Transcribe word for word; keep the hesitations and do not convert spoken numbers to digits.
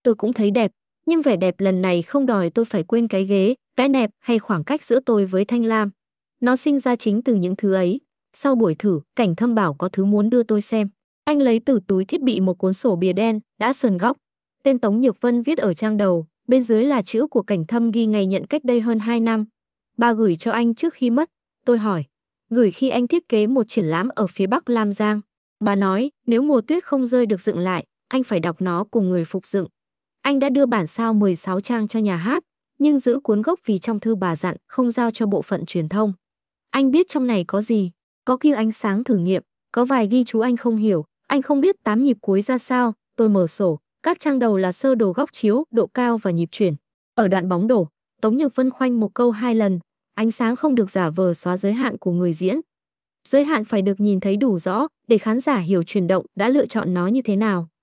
Tôi cũng thấy đẹp, nhưng vẻ đẹp lần này không đòi tôi phải quên cái ghế, cái nẹp hay khoảng cách giữa tôi với Thanh Lam. Nó sinh ra chính từ những thứ ấy. Sau buổi thử, Cảnh Thâm bảo có thứ muốn đưa tôi xem. Anh lấy từ túi thiết bị một cuốn sổ bìa đen, đã sườn góc. Tên Tống Nhược Vân viết ở trang đầu, bên dưới là chữ của Cảnh Thâm ghi ngày nhận cách đây hơn hai năm. Bà gửi cho anh trước khi mất. Tôi hỏi, gửi khi anh thiết kế một triển lãm ở phía Bắc Lam Giang. Bà nói, nếu mùa tuyết không rơi được dựng lại, anh phải đọc nó cùng người phục dựng. Anh đã đưa bản sao mười sáu trang cho nhà hát, nhưng giữ cuốn gốc vì trong thư bà dặn không giao cho bộ phận truyền thông. Anh biết trong này có gì, có kim ánh sáng thử nghiệm, có vài ghi chú anh không hiểu, anh không biết tám nhịp cuối ra sao. Tôi mở sổ, các trang đầu là sơ đồ góc chiếu, độ cao và nhịp chuyển. Ở đoạn bóng đổ, Tống Nhược Vân khoanh một câu hai lần, ánh sáng không được giả vờ xóa giới hạn của người diễn. Giới hạn phải được nhìn thấy đủ rõ để khán giả hiểu chuyển động đã lựa chọn nó như thế nào.